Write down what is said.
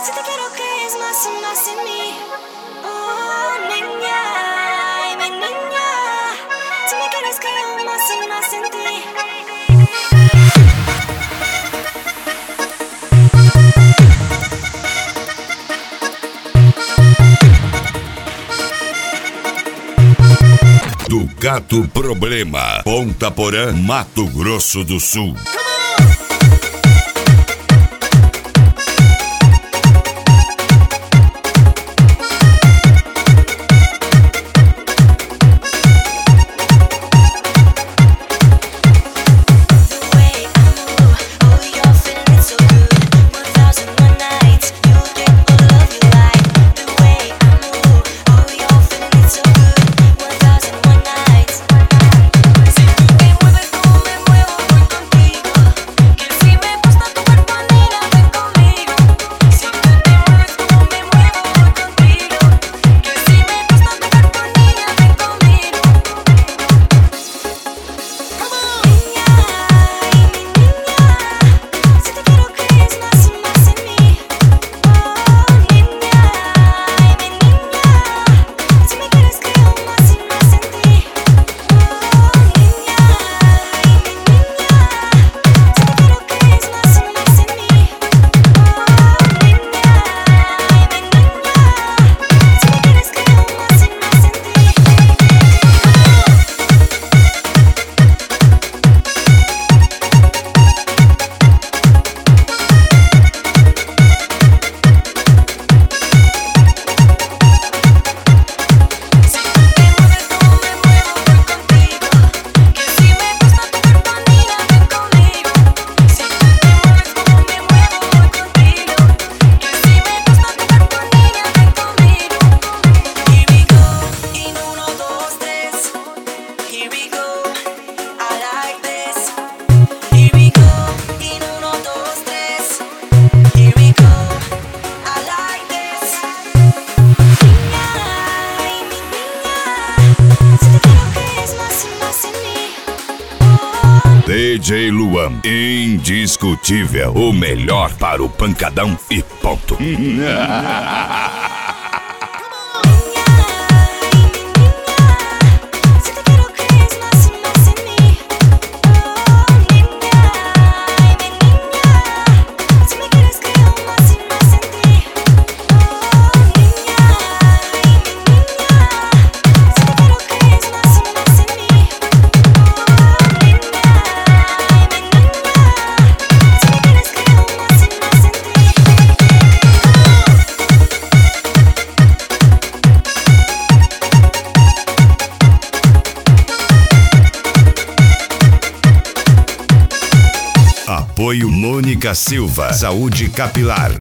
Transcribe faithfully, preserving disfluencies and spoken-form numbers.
Si te quiero crees más y más en mí. Oh, niña, ay, mi niña. Si me quieres creo más y más en ti. Ducato Problema, Ponta Porã, Mato Grosso do Sul. D J Luan, indiscutível, o melhor para o pancadão e ponto. Apoio Mônica Silva, Saúde Capilar.